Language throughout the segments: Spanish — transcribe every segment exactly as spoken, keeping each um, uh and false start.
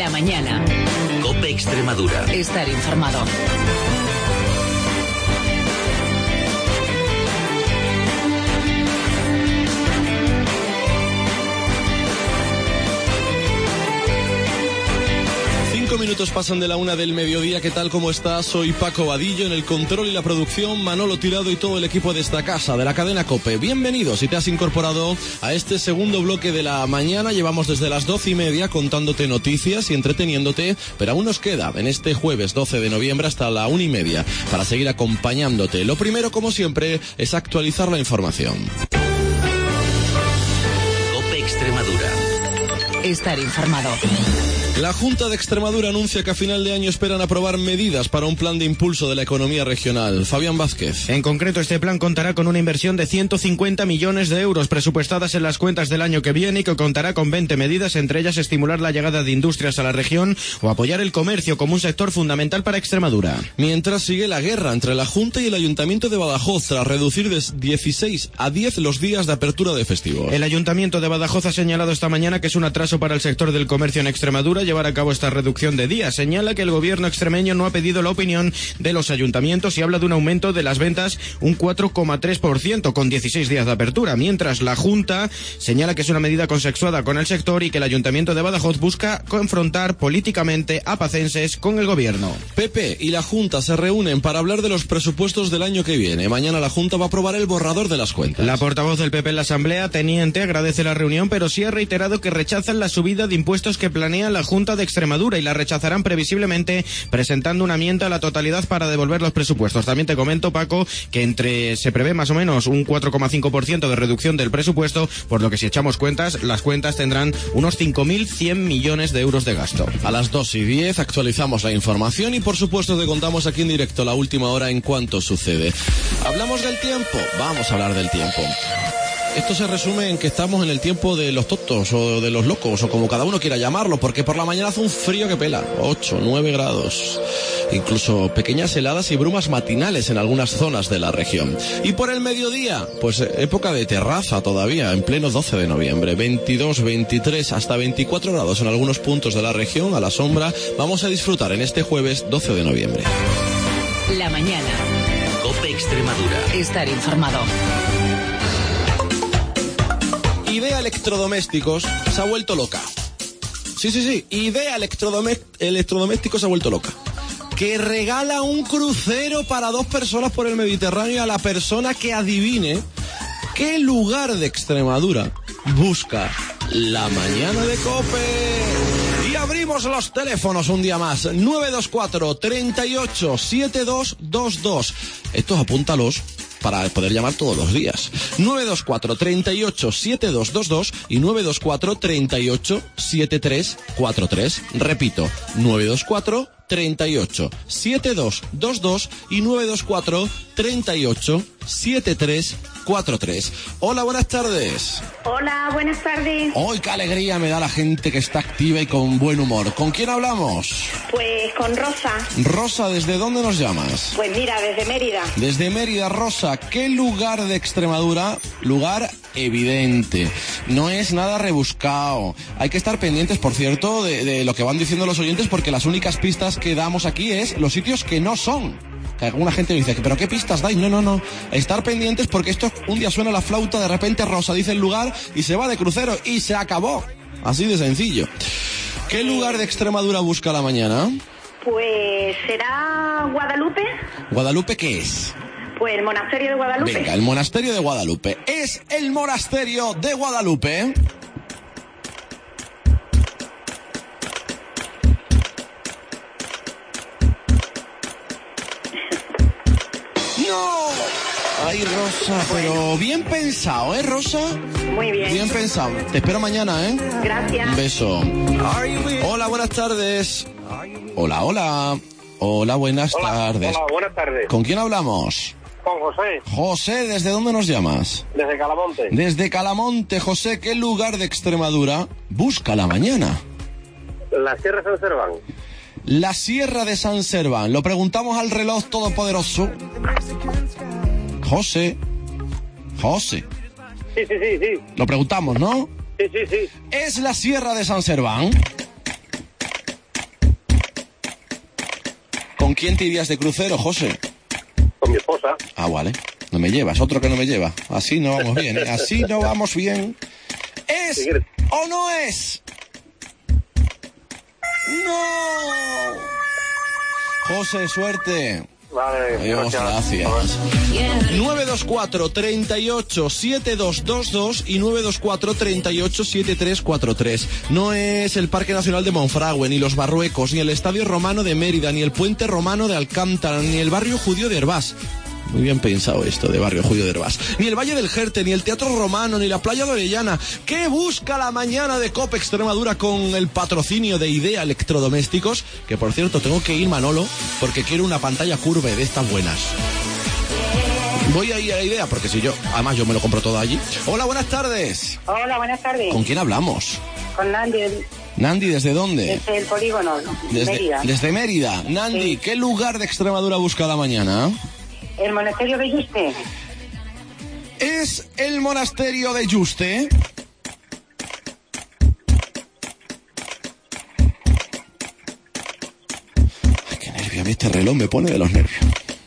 La mañana. COPE Extremadura. Estar informado. Cinco minutos pasan de la una del mediodía. ¿Qué tal? ¿Cómo estás? Soy Paco Vadillo, en el control y la producción, Manolo Tirado y todo el equipo de esta casa, de la cadena COPE. Bienvenidos si te has incorporado a este segundo bloque de la mañana. Llevamos desde las doce y media contándote noticias y entreteniéndote, pero aún nos queda en este jueves doce de noviembre hasta la una y media para seguir acompañándote. Lo primero, como siempre, es actualizar la información. COPE Extremadura. Estar informado. La Junta de Extremadura anuncia que a final de año esperan aprobar medidas para un plan de impulso de la economía regional. Fabián Vázquez. En concreto, este plan contará con una inversión de ciento cincuenta millones de euros presupuestadas en las cuentas del año que viene y que contará con veinte medidas, entre ellas estimular la llegada de industrias a la región o apoyar el comercio como un sector fundamental para Extremadura. Mientras sigue la guerra entre la Junta y el Ayuntamiento de Badajoz tras reducir de dieciséis a diez los días de apertura de festivos. El Ayuntamiento de Badajoz ha señalado esta mañana que es un atraso para el sector del comercio en Extremadura llevar a cabo esta reducción de días. Señala que el gobierno extremeño no ha pedido la opinión de los ayuntamientos y habla de un aumento de las ventas un cuatro coma tres por ciento con dieciséis días de apertura, mientras la Junta señala que es una medida consensuada con el sector y que el Ayuntamiento de Badajoz busca confrontar políticamente a pacenses con el gobierno. P P y la Junta se reúnen para hablar de los presupuestos del año que viene. Mañana la Junta va a aprobar el borrador de las cuentas. La portavoz del P P en la Asamblea, Teniente, agradece la reunión, pero sí ha reiterado que rechazan la subida de impuestos que planea la Junta de Extremadura y la rechazarán previsiblemente presentando una enmienda a la totalidad para devolver los presupuestos. También te comento, Paco, que entre se prevé más o menos un cuatro coma cinco por ciento de reducción del presupuesto, por lo que si echamos cuentas, las cuentas tendrán unos cinco mil cien millones de euros de gasto. A las dos y diez actualizamos la información y por supuesto te contamos aquí en directo la última hora en cuanto sucede. ¿Hablamos del tiempo? Vamos a hablar del tiempo. Esto se resume en que estamos en el tiempo de los tontos o de los locos o como cada uno quiera llamarlo, porque por la mañana hace un frío que pela, ocho, nueve grados, incluso pequeñas heladas y brumas matinales en algunas zonas de la región. Y por el mediodía, pues época de terraza todavía, en pleno doce de noviembre, veintidós, veintitrés, hasta veinticuatro grados en algunos puntos de la región, a la sombra, vamos a disfrutar en este jueves doce de noviembre. La mañana. COPE Extremadura. Estar informado. Idea Electrodomésticos se ha vuelto loca. Sí, sí, sí. Idea Electrodome- Electrodomésticos se ha vuelto loca. Que regala un crucero para dos personas por el Mediterráneo a la persona que adivine qué lugar de Extremadura busca la mañana de COPE. Y abrimos los teléfonos un día más. nueve dos cuatro, treinta y ocho, setenta y dos veintidós. Estos apúntalos para poder llamar todos los días. nueve dos cuatro, treinta y ocho, setenta y dos veintidós y nueve dos cuatro, treinta y ocho, setenta y tres cuarenta y tres. Repito, nueve dos cuatro, treinta y ocho, setenta y dos veintidós y nueve dos cuatro, treinta y ocho, setenta y tres cuarenta y tres. Hola, buenas tardes. Hola, buenas tardes. Hoy qué alegría me da la gente que está activa y con buen humor. ¿Con quién hablamos? Pues con Rosa. Rosa, ¿desde dónde nos llamas? Pues mira, desde Mérida. Desde Mérida, Rosa. ¿Qué lugar de Extremadura? Lugar evidente. No es nada rebuscado. Hay que estar pendientes, por cierto, de, de lo que van diciendo los oyentes, porque las únicas pistas que damos aquí es los sitios que no son. Que alguna gente me dice, ¿pero qué pistas dais? No, no, no. Estar pendientes porque esto un día suena la flauta, de repente Rosa dice el lugar y se va de crucero y se acabó. Así de sencillo. ¿Qué lugar de Extremadura busca la mañana? Pues será Guadalupe. ¿Guadalupe qué es? Pues el monasterio de Guadalupe. Venga, el monasterio de Guadalupe. Es el monasterio de Guadalupe. ¡No! Ay, Rosa, pero bien pensado, ¿eh, Rosa? Muy bien. Bien pensado. Te espero mañana, ¿eh? Gracias. Un beso. Hola, buenas tardes. Hola, hola. Hola, buenas Hola, tardes. Hola, buenas tardes. ¿Con quién hablamos? Con José, José, ¿desde dónde nos llamas? desde Calamonte. Desde Calamonte. José, ¿qué lugar de Extremadura busca la mañana? La Sierra San Serván. La Sierra de San Serván. Lo preguntamos al reloj todopoderoso. José. José. Sí, sí, sí, sí. Lo preguntamos, ¿no? Sí, sí, sí. ¿Es la Sierra de San Serván? quién te irías de crucero, José? Con mi esposa. Ah, vale. No me llevas, otro que no me lleva. Así no vamos bien, ¿eh? Así no vamos bien. ¿Es Si quieres. o no es? ¡No! José, suerte. Vale, Adiós, gracias. nueve dos cuatro, treinta y ocho, setenta y dos veintidós y nueve dos cuatro, treinta y ocho, setenta y tres cuarenta y tres. No es el Parque Nacional de Monfragüe, ni los Barruecos, ni el Estadio Romano de Mérida, ni el Puente Romano de Alcántara, ni el Barrio Judío de Herbás. Muy bien pensado esto de Barrio Judío de Herbás. Ni el Valle del Jerte, ni el Teatro Romano, ni la Playa de Orellana. ¿Qué busca la mañana de COPE Extremadura con el patrocinio de Idea Electrodomésticos? Que por cierto, tengo que ir, Manolo, porque quiero una pantalla curve de estas buenas. Voy a ir a la Idea, porque si yo, además yo me lo compro todo allí. Hola, buenas tardes. Hola, buenas tardes. ¿Con quién hablamos? Con Nandi, Nandi, ¿desde dónde? desde el polígono, Desde Mérida. Desde Mérida. Nandi, Sí. ¿qué lugar de Extremadura busca la mañana? El monasterio de Yuste. ¿Es el monasterio de Yuste? Ay, qué nervio, a mí este reloj me pone de los nervios.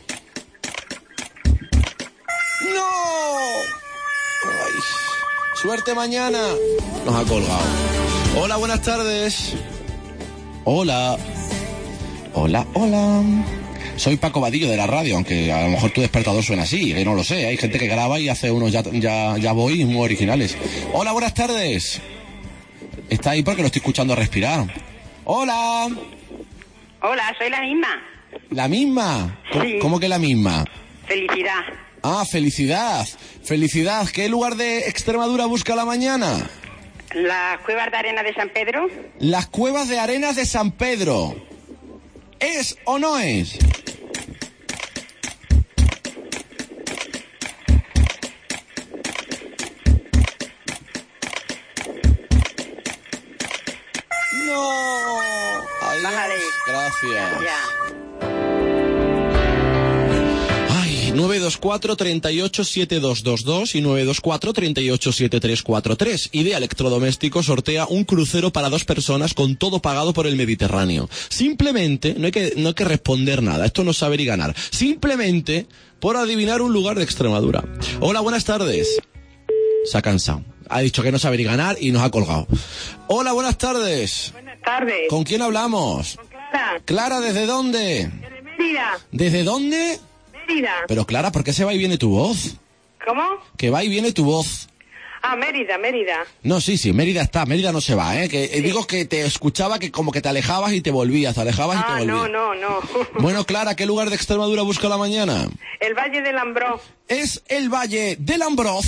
¡No! Ay, suerte mañana. Nos ha colgado. Hola, buenas tardes. Hola. Hola, hola. Soy Paco Vadillo de la radio, aunque a lo mejor tu despertador suena así, que no lo sé. Hay gente que graba y hace unos ya, ya, ya voy muy originales. Hola, buenas tardes. Está ahí porque lo estoy escuchando respirar. Hola. Hola, soy la misma. ¿La misma? ¿Cómo, Sí. ¿Cómo que la misma? Felicidad. Ah, felicidad. Felicidad. ¿Qué lugar de Extremadura busca la mañana? Las cuevas de arena de San Pedro. Las cuevas de arenas de San Pedro. ¿Es o no es? No. Adiós. Bájale. Gracias. Ya. Ay, nueve dos cuatro, treinta y ocho, setenta y dos veintidós y nueve dos cuatro, treinta y ocho, setenta y tres cuarenta y tres. Idea Electrodoméstico sortea un crucero para dos personas con todo pagado por el Mediterráneo. Simplemente, no hay que, no hay que responder nada, esto no es saber y ganar. Simplemente por adivinar un lugar de Extremadura. Hola, buenas tardes. Se ha cansado. Ha dicho que no saber y ganar y nos ha colgado. Hola, buenas tardes. Buenas tardes. ¿Con quién hablamos? Clara. Clara, ¿desde dónde? De Mérida. ¿Desde dónde? Mérida. Pero Clara, ¿por qué se va y viene tu voz? ¿Cómo? Que va y viene tu voz. Ah, Mérida, Mérida. No, sí, sí, Mérida está, Mérida no se va, ¿eh? Que eh, digo que te escuchaba que como que te alejabas y te volvías, te alejabas y te Ah, volvías. no, no, no. Bueno, Clara, ¿qué lugar de Extremadura busca la mañana? El Valle del Ambrós. Es el Valle del Ambroz.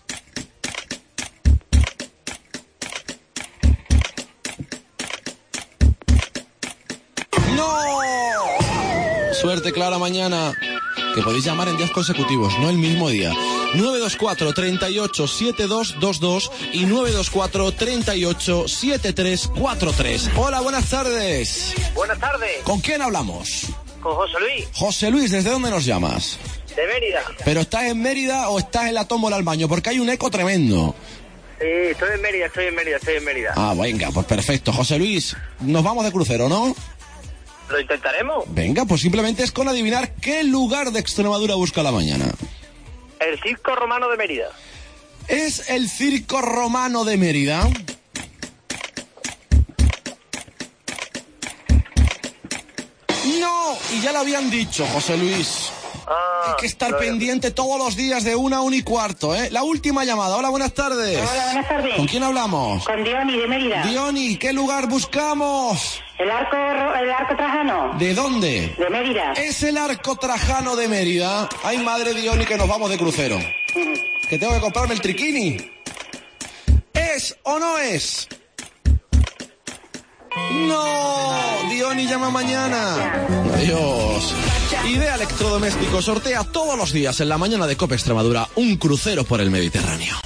¡No! Suerte, Clara, mañana. Que podéis llamar en días consecutivos, no el mismo día. nueve dos cuatro, treinta y ocho, setenta y dos veintidós y nueve dos cuatro, treinta y ocho, setenta y tres cuarenta y tres. Hola, buenas tardes. Buenas tardes. ¿Con quién hablamos? Con José Luis, José Luis, ¿desde dónde nos llamas? de Mérida. ¿Pero estás en Mérida o estás en la tómbola al baño? Porque hay un eco tremendo. Sí, estoy en Mérida, estoy en Mérida, estoy en Mérida. Ah, venga, pues perfecto. José Luis, nos vamos de crucero, ¿no? ¿Lo intentaremos? Venga, pues simplemente es con adivinar qué lugar de Extremadura busca la mañana. El Circo Romano de Mérida. ¿Es el Circo Romano de Mérida? No, y ya lo habían dicho, José Luis. Ah, Hay que estar lo- pendiente todos los días de una a una y cuarto, ¿eh? La última llamada. Hola, buenas tardes. Hola, buenas tardes. ¿Con quién hablamos? Con Diony de Mérida. Diony, ¿qué lugar buscamos? El arco, ro- el arco trajano. ¿De dónde? De Mérida. Es el Arco Trajano de Mérida. Ay, madre Diony, que nos vamos de crucero. Que tengo que comprarme el triquini. ¿Es o no es? No, Diony llama mañana. Adiós. Idea Electrodoméstico sortea todos los días en la mañana de COPE Extremadura un crucero por el Mediterráneo.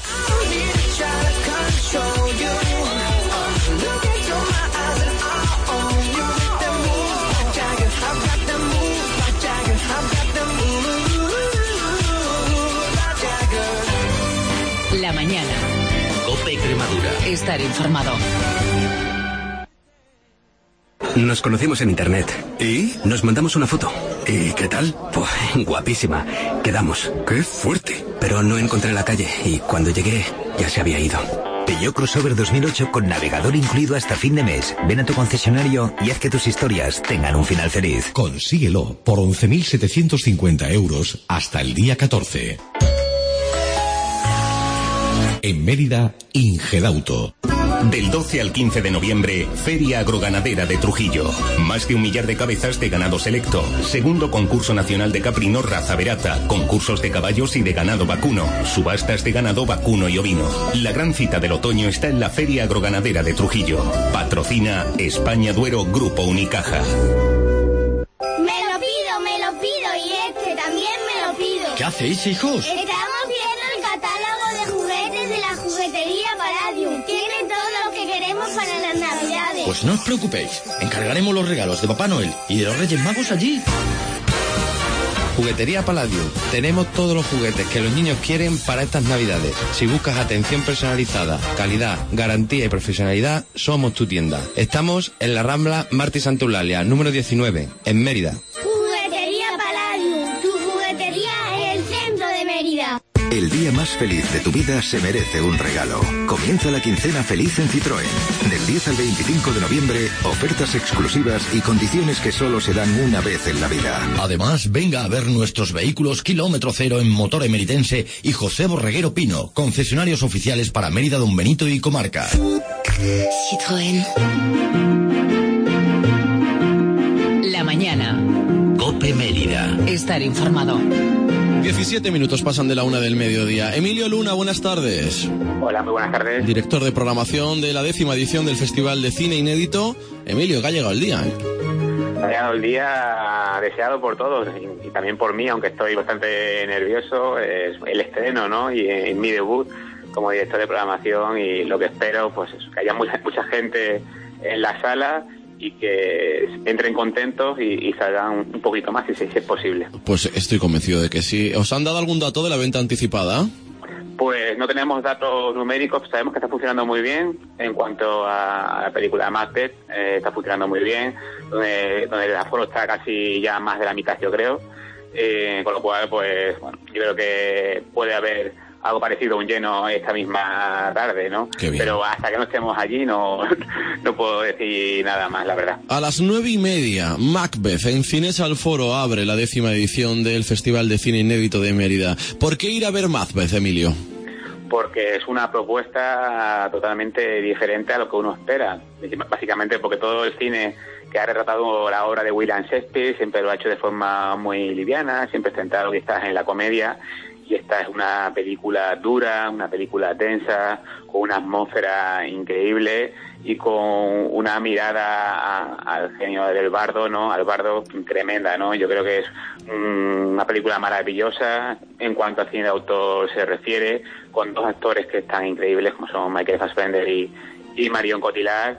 La mañana. COPE Extremadura. Estar informado. Nos conocimos en internet. ¿Y? Nos mandamos una foto. ¿Y qué tal? Pues guapísima. Quedamos. ¡Qué fuerte! Pero no encontré la calle y cuando llegué ya se había ido. Peugeot Crossover dos mil ocho con navegador incluido hasta fin de mes. Ven a tu concesionario y haz que tus historias tengan un final feliz. Consíguelo por once mil setecientos cincuenta euros hasta el día catorce. En Mérida, Ingedauto. Del doce al quince de noviembre, Feria Agroganadera de Trujillo. Más de un millar de cabezas de ganado selecto. Segundo concurso nacional de caprino raza verata. Concursos de caballos y de ganado vacuno. Subastas de ganado vacuno y ovino. La gran cita del otoño está en la Feria Agroganadera de Trujillo. Patrocina España Duero Grupo Unicaja. Me lo pido, me lo pido y este también me lo pido. ¿Qué hacéis, hijos? Estamos viendo el catálogo de juguetes de la juguetería Palladium. Tiene todo lo que queremos para las navidades. Pues no os preocupéis, encargaremos los regalos de Papá Noel y de los Reyes Magos allí. Juguetería Palladium. Tenemos todos los juguetes que los niños quieren para estas navidades. Si buscas atención personalizada, calidad, garantía y profesionalidad, somos tu tienda. Estamos en la Rambla Martí Santa Eulalia, número diecinueve, en Mérida. Juguetería Palladium, tu juguetería en el centro de Mérida. El día más feliz de tu vida se merece un regalo. Comienza la quincena feliz en Citroën. Del diez al veinticinco de noviembre, ofertas exclusivas y condiciones que solo se dan una vez en la vida. Además, venga a ver nuestros vehículos kilómetro cero en motor emeritense y José Borreguero Pino, concesionarios oficiales para Mérida, Don Benito y comarca. Citroën. La mañana. COPE Mérida. Estar informado. diecisiete minutos pasan de la una del mediodía. Emilio Luna, buenas tardes. Hola, muy buenas tardes. Director de programación de la décima edición del Festival de Cine Inédito. Emilio, que ha llegado el día, ¿eh? Ha llegado el día deseado por todos y, y también por mí, aunque estoy bastante nervioso. Es el estreno, ¿no? Y en mi debut como director de programación, y lo que espero pues es que haya mucha, mucha gente en la sala y que entren contentos y, y salgan un poquito más si, si es posible. Pues estoy convencido de que sí. ¿Os han dado algún dato de la venta anticipada? Pues no tenemos datos numéricos, sabemos que está funcionando muy bien. En cuanto a la película de Macbeth, eh, está funcionando muy bien, donde, donde el aforo está casi ya más de la mitad, yo creo. Eh, con lo cual, pues bueno, yo creo que puede haber algo parecido a un lleno esta misma tarde, ¿no? Pero hasta que no estemos allí no, no puedo decir nada más, la verdad. A las nueve y media, Macbeth, en Cines al Foro, abre la décima edición del Festival de Cine Inédito de Mérida. ¿Por qué ir a ver Macbeth, Emilio? Porque es una propuesta totalmente diferente a lo que uno espera. Básicamente porque todo el cine que ha retratado la obra de William Shakespeare siempre lo ha hecho de forma muy liviana, siempre centrado quizás en la comedia. Y esta es una película dura, una película tensa, con una atmósfera increíble y con una mirada a, al genio del bardo, ¿no? Al bardo tremenda, ¿no? Yo creo que es um, una película maravillosa en cuanto al cine de autor se refiere, con dos actores que están increíbles, como son Michael Fassbender y, y Marion Cotillard.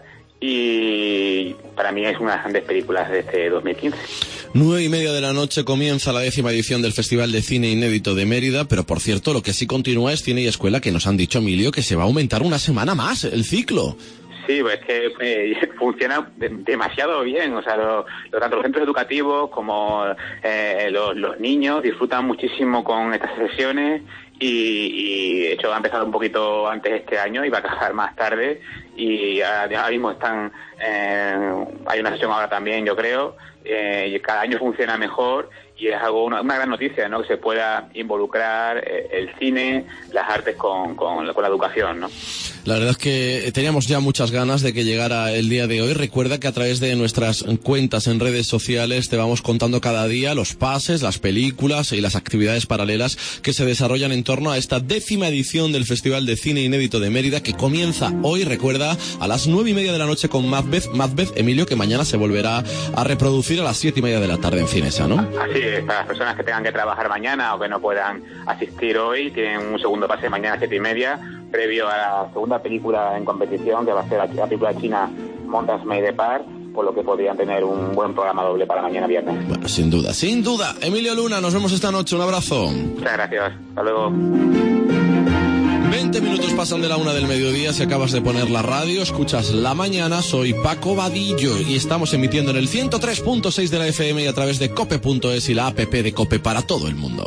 Y para mí es una de las grandes películas de este dos mil quince. Nueve y media de la noche comienza la décima edición del Festival de Cine Inédito de Mérida, pero por cierto, lo que sí continúa es Cine y Escuela, que nos han dicho, Emilio, que se va a aumentar una semana más el ciclo. Sí, pues es que eh, funciona de, demasiado bien, o sea, lo, lo, tanto los centros educativos como eh, los, los niños disfrutan muchísimo con estas sesiones. Y, y de hecho ha empezado un poquito antes este año y va a acabar más tarde, y ahora mismo están eh, hay una sesión ahora también, yo creo, eh, y cada año funciona mejor, y es algo una, una gran noticia, ¿no? Que se pueda involucrar eh, el cine, las artes con, con, con la educación, ¿no? La verdad es que teníamos ya muchas ganas de que llegara el día de hoy. Recuerda que a través de nuestras cuentas en redes sociales te vamos contando cada día los pases, las películas y las actividades paralelas que se desarrollan en torno a esta décima edición del Festival de Cine Inédito de Mérida, que comienza hoy, recuerda, a las nueve y media de la noche con Macbeth, Macbeth, Emilio, que mañana se volverá a reproducir a las siete y media de la tarde en Cinesa, ¿no? Así es, para las personas que tengan que trabajar mañana o que no puedan asistir hoy, tienen un segundo pase mañana a siete y media, previo a la segunda película en competición, que va a ser la película china Montas Made Apart, por lo que podrían tener un buen programa doble para mañana viernes. Bueno, sin duda, sin duda. Emilio Luna, nos vemos esta noche, un abrazo. Muchas gracias, hasta luego. veinte minutos pasan de la una del mediodía. Si acabas de poner la radio, escuchas La Mañana. Soy Paco Vadillo y estamos emitiendo en el ciento tres punto seis de la F M y a través de cope punto es y la app de Cope para todo el mundo.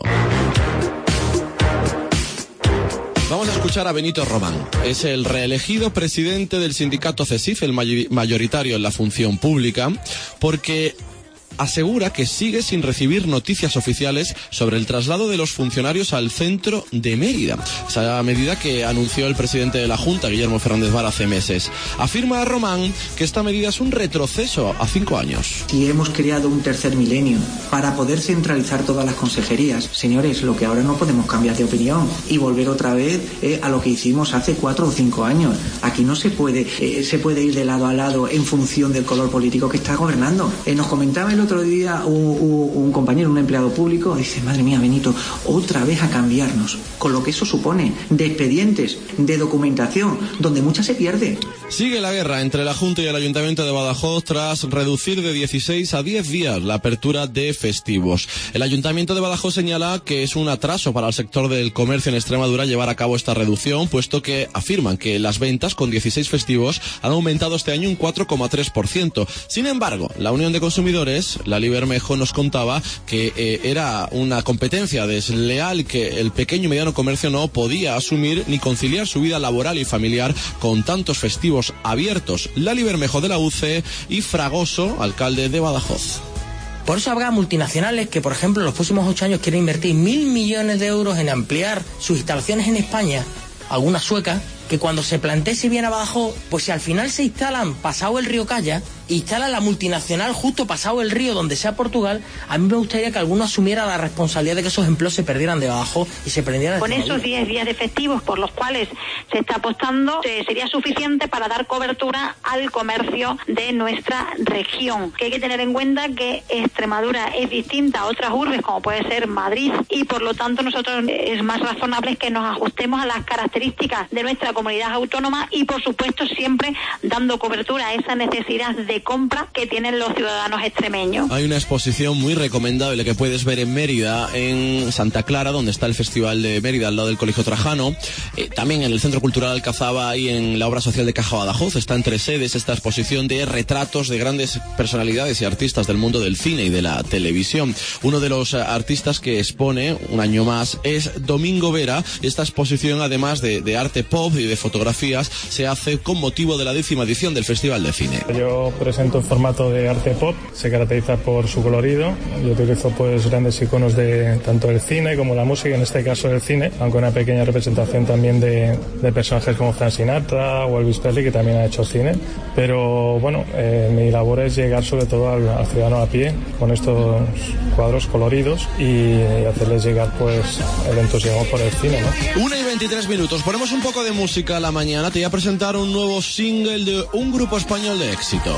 Vamos a escuchar a Benito Román. Es el reelegido presidente del sindicato CESIF, el mayoritario en la función pública, porque asegura que sigue sin recibir noticias oficiales sobre el traslado de los funcionarios al centro de Mérida. Esa medida que anunció el presidente de la Junta, Guillermo Fernández Vara, hace meses. Afirma Román que esta medida es un retroceso a cinco años. Si hemos creado un tercer milenio para poder centralizar todas las consejerías, señores, lo que ahora no podemos cambiar de opinión y volver otra vez eh, a lo que hicimos hace cuatro o cinco años. Aquí no se puede, eh, se puede ir de lado a lado en función del color político que está gobernando. Eh, nos comentaba el otro día un, un, un compañero, un empleado público, dice, madre mía, Benito, otra vez a cambiarnos, con lo que eso supone de expedientes, de documentación, donde mucha se pierde. Sigue la guerra entre la Junta y el Ayuntamiento de Badajoz tras reducir de dieciséis a diez días la apertura de festivos. El Ayuntamiento de Badajoz señala que es un atraso para el sector del comercio en Extremadura llevar a cabo esta reducción, puesto que afirman que las ventas con dieciséis festivos han aumentado este año un cuatro coma tres por ciento. Sin embargo, la Unión de Consumidores, la Bermejo, nos contaba que eh, era una competencia desleal que el pequeño y mediano comercio no podía asumir ni conciliar su vida laboral y familiar con tantos festivos abiertos. Lali Bermejo de la U C E y Fragoso, alcalde de Badajoz. Por eso habrá multinacionales que, por ejemplo, en los próximos ocho años quieren invertir mil millones de euros en ampliar sus instalaciones en España, algunas suecas, que cuando se plantee si viene a Badajoz, pues si al final se instalan pasado el río Calla, instala la multinacional justo pasado el río donde sea Portugal, a mí me gustaría que alguno asumiera la responsabilidad de que esos empleos se perdieran de Badajoz y se perdieran de Con esos diez días de festivos por los cuales se está apostando, eh, sería suficiente para dar cobertura al comercio de nuestra región. Que hay que tener en cuenta que Extremadura es distinta a otras urbes como puede ser Madrid y por lo tanto nosotros eh, es más razonable que nos ajustemos a las características de nuestra comunidad autónoma y por supuesto siempre dando cobertura a esa necesidad de compra que tienen los ciudadanos extremeños. Hay una exposición muy recomendable que puedes ver en Mérida, en Santa Clara, donde está el Festival de Mérida, al lado del Colegio Trajano. Eh, también en el Centro Cultural Alcazaba y en la Obra Social de Caja Badajoz. Está en tres sedes esta exposición de retratos de grandes personalidades y artistas del mundo del cine y de la televisión. Uno de los artistas que expone un año más es Domingo Vera. Esta exposición, además de, de arte pop y de fotografías, se hace con motivo de la décima edición del Festival de Cine. Yo presento en formato de arte pop, se caracteriza por su colorido. Yo utilizo pues grandes iconos de tanto el cine como la música, en este caso el cine, aunque una pequeña representación también de, de personajes como Frank Sinatra o Elvis Presley, que también ha hecho cine. Pero bueno, eh, mi labor es llegar sobre todo al, al ciudadano a pie con estos cuadros coloridos y, y hacerles llegar pues el entusiasmo por el cine, ¿no? una y veintitrés minutos, ponemos un poco de música a la mañana. Te voy a presentar un nuevo single de un grupo español de éxito.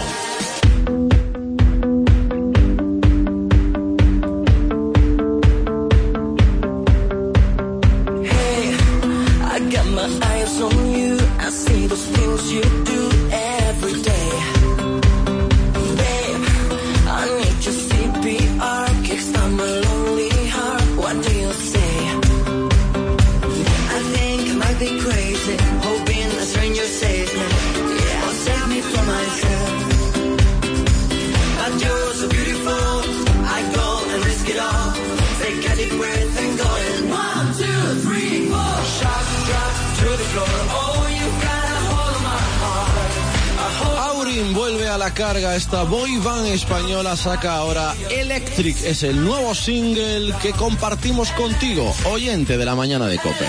Vuelve a la carga, esta boy band española saca ahora Electric, es el nuevo single que compartimos contigo, oyente de la mañana de COPE.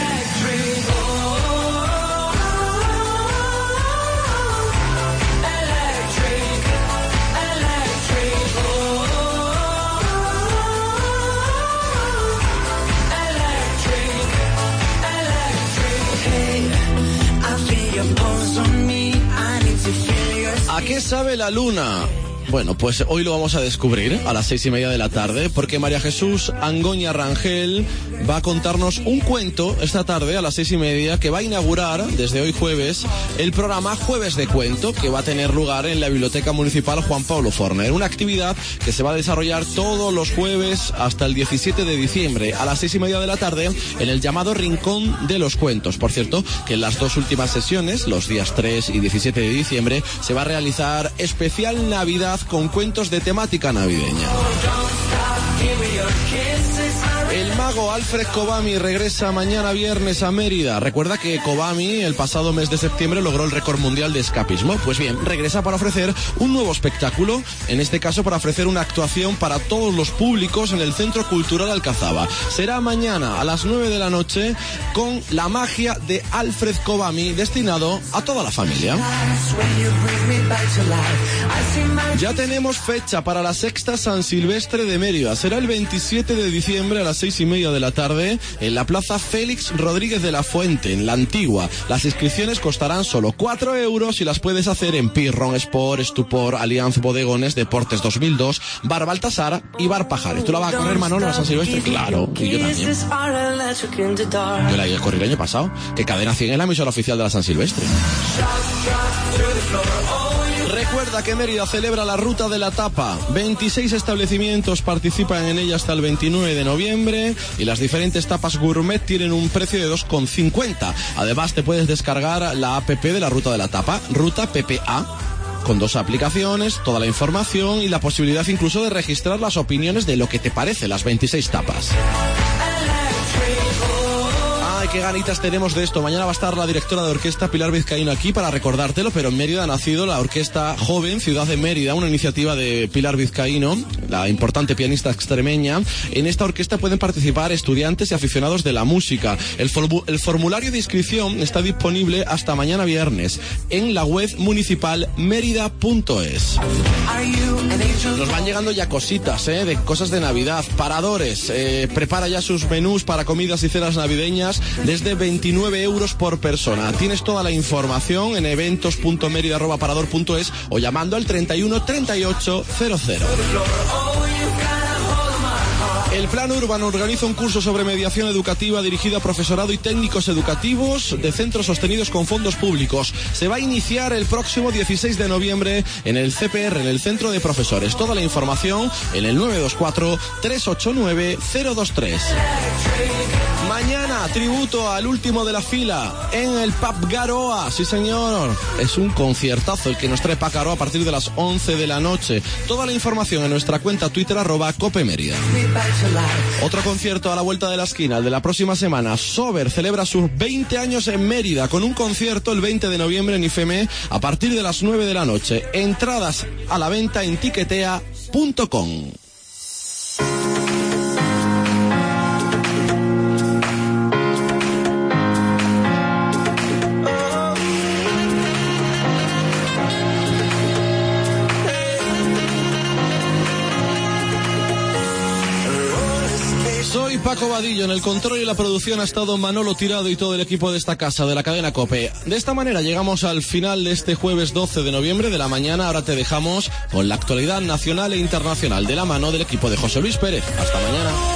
¿A qué sabe la luna? Bueno, pues hoy lo vamos a descubrir a las seis y media de la tarde, porque María Jesús Angoña Rangel va a contarnos un cuento esta tarde a las seis y media que va a inaugurar desde hoy jueves el programa Jueves de Cuento, que va a tener lugar en la Biblioteca Municipal Juan Pablo Forner. Una actividad que se va a desarrollar todos los jueves hasta el diecisiete de diciembre a las seis y media de la tarde en el llamado Rincón de los Cuentos. Por cierto, que en las dos últimas sesiones, los días tres y diecisiete de diciembre, se va a realizar especial Navidad con cuentos de temática navideña. El mago Alfred Kobami regresa mañana viernes a Mérida. Recuerda que Kobami el pasado mes de septiembre logró el récord mundial de escapismo. Pues bien, regresa para ofrecer un nuevo espectáculo, en este caso para ofrecer una actuación para todos los públicos en el Centro Cultural Alcazaba. Será mañana a las nueve de la noche con La magia de Alfred Kobami, destinado a toda la familia. Ya tenemos fecha para la sexta San Silvestre de Mérida. Será el veintisiete de diciembre a las seis y media de la tarde en la Plaza Félix Rodríguez de la Fuente, en la Antigua. Las inscripciones costarán solo cuatro euros y las puedes hacer en Pirron, Sport, Estupor, Allianz Bodegones, Deportes dos mil dos, Bar Baltasar y Bar Pajares. ¿Tú la vas a correr, Manolo, a San Silvestre? Claro, y yo también. Yo la iba a correr el año pasado, que Cadena cien es la emisora oficial de la San Silvestre. Recuerda que Mérida celebra la Ruta de la Tapa. veintiséis establecimientos participan en ella hasta el veintinueve de noviembre y las diferentes tapas gourmet tienen un precio de dos con cincuenta. Además, te puedes descargar la app de la Ruta de la Tapa, Ruta P P A, con dos aplicaciones, toda la información y la posibilidad incluso de registrar las opiniones de lo que te parece las veintiséis tapas. Qué ganitas tenemos de esto. Mañana va a estar la directora de orquesta Pilar Vizcaíno aquí para recordártelo, pero en Mérida ha nacido la Orquesta Joven Ciudad de Mérida, una iniciativa de Pilar Vizcaíno, la importante pianista extremeña. En esta orquesta pueden participar estudiantes y aficionados de la música. El, formu- el formulario de inscripción está disponible hasta mañana viernes en la web municipal mérida punto es. Nos van llegando ya cositas, ¿eh? De cosas de Navidad. Paradores, eh, prepara ya sus menús para comidas y cenas navideñas desde veintinueve euros por persona. Tienes toda la información en eventos punto mérida arroba parador punto es o llamando al treinta y uno treinta y ocho cero cero. El Plan Urbano organiza un curso sobre mediación educativa dirigido a profesorado y técnicos educativos de centros sostenidos con fondos públicos. Se va a iniciar el próximo dieciséis de noviembre en el C P R, en el Centro de Profesores. Toda la información en el nueve dos cuatro tres ocho nueve cero dos tres. Mañana, tributo al último de la fila en el Pub Garoa. Sí, señor. Es un conciertazo el que nos trae Pub Garoa a partir de las once de la noche. Toda la información en nuestra cuenta Twitter, arroba Cope Mérida. Otro concierto a la vuelta de la esquina, el de la próxima semana. Sober celebra sus veinte años en Mérida con un concierto el veinte de noviembre en IFEME a partir de las nueve de la noche. Entradas a la venta en tiquetea punto com. Soy Paco Vadillo, en el control y la producción ha estado Manolo Tirado y todo el equipo de esta casa, de la cadena COPE. De esta manera llegamos al final de este jueves doce de noviembre de la mañana. Ahora te dejamos con la actualidad nacional e internacional de la mano del equipo de José Luis Pérez. Hasta mañana.